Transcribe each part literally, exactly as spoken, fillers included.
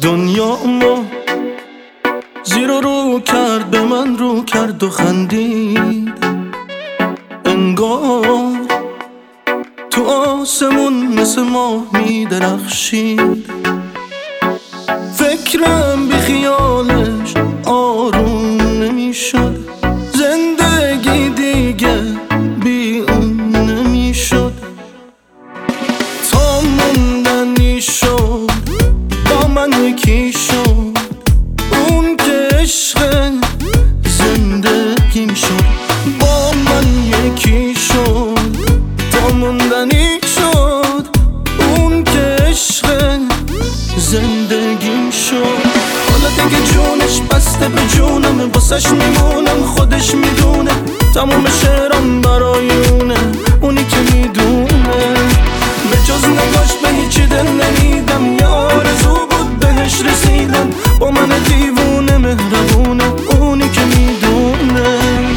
دنیا ما زیر و رو کرد، به من رو کرد و خندید. انگار تو آسمون مثل ماه می درخشید. فکرم بی خیالش آروم نمی شد، زندگی دیگه بی اون نمی شد. تا موندنی شد با من یکی شد، اون که عشق زندگیم شد. با من یکی شد تا موندنی شد، اون که عشق زندگیم شد. حالا دیگه جونش بسته به جونم، واسش میمونم خودش میدونه. تموم شعرام برای اونه، اونی که میدونه. به جز نگاش به هیچی دل نمیدم، یه آرزو بود بهش رسیدم. با من دیوونه مهربونه، اونی که میدونه.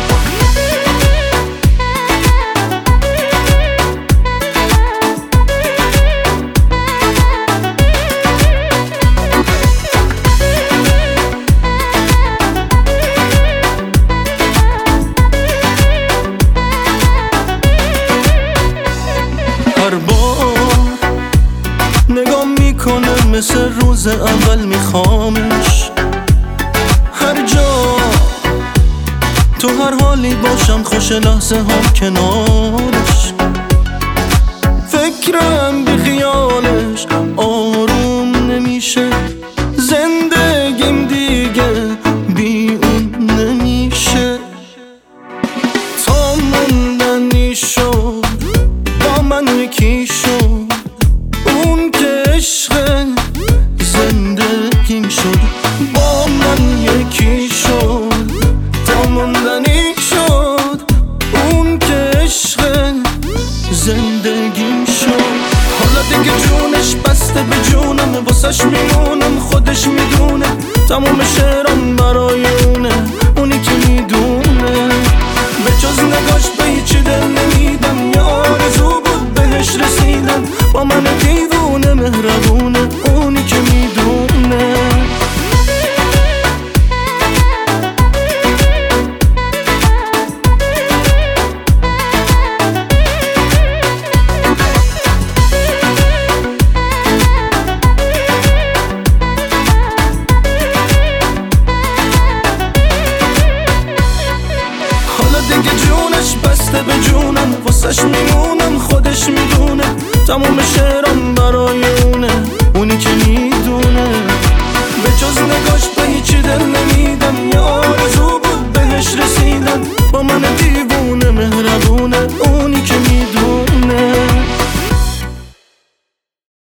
هر بار نگاه میکنه مثل روز اول میخوامش. هر جا تو هر حالی باشم، خوش لحظه ها کنارش. فکرم بی خیالش آروم نمیشه، زندگیم دیگه بی اون نمیشه. تا موندنی شد با من یکی شد، اون که عشق زندگیم شد. با من یکی شد تا موندنی شد، اون که عشق زندگیم شد. حالا دیگه جونش بسته به جونم، واسش میمونم خودش میدونه. تموم شعرام برای اونه، اونی که میدونه. به جز نگاش به هیچی دل نمیدم، یه آرزو بود بهش رسیدم. با من دیوونه مهربونه، اونی که میدونه. دیگه جونش بسته به جونم، واسش میمونم خودش میدونه. تموم شعرام برای اونه، اونی که میدونه. به جز نگاش به هیچی دل نمیدم، یه آرزو بود بهش رسیدم.